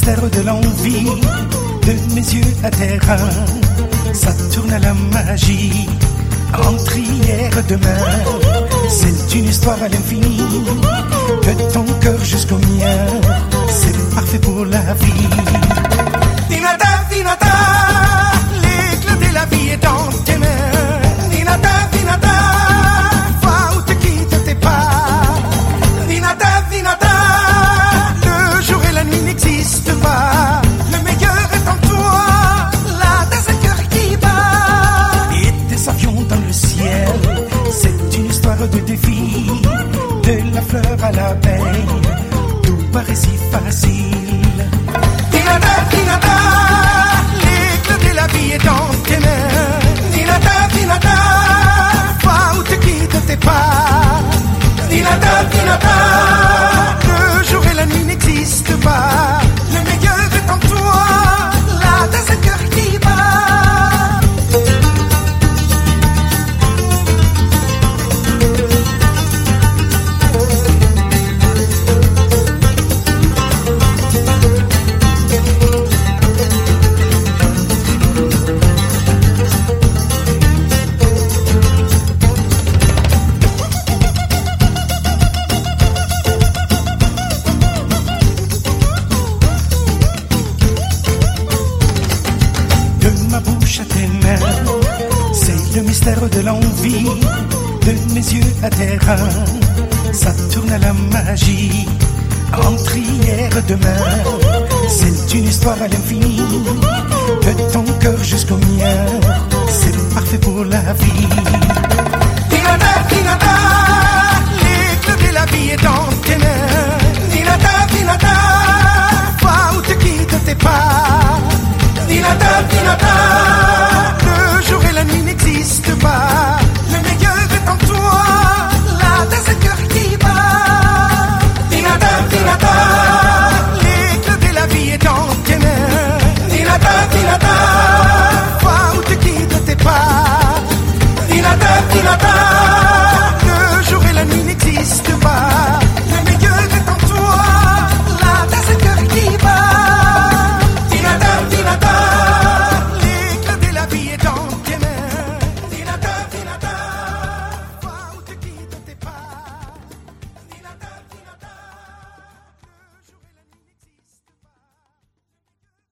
mystère de l'envie de mes yeux à terre. Ça tourne à la magie, entre hier et demain. C'est une histoire à l'infini, de ton cœur jusqu'au mien. C'est parfait pour la vie. Dinata, Dinata, l'éclat de la vie est dans tes mains. Dinata, Dinata, va où te quittes tes pas. Dinata, Dinata, le jour et la nuit n'existent pas. Le meilleur est en toi, là dans un cœur qui bat. Et des avions dans le ciel, c'est une histoire de défi. De la fleur à l'abeille, tout paraît si facile. Dinata, Dinata, l'éclat de la vie est dans tes mains. Dinata, Dinata, va où te quittes tes pas. Dinata, Dinata, le jour et la nuit n'existent pas. Le meilleur est en toi, là dans un cœur qui bat. C'est le mystère de l'envie de mes yeux à terre. Ça tourne à la magie, entre hier et demain. C'est une histoire à l'infini, de ton cœur jusqu'au mien. C'est parfait pour la vie.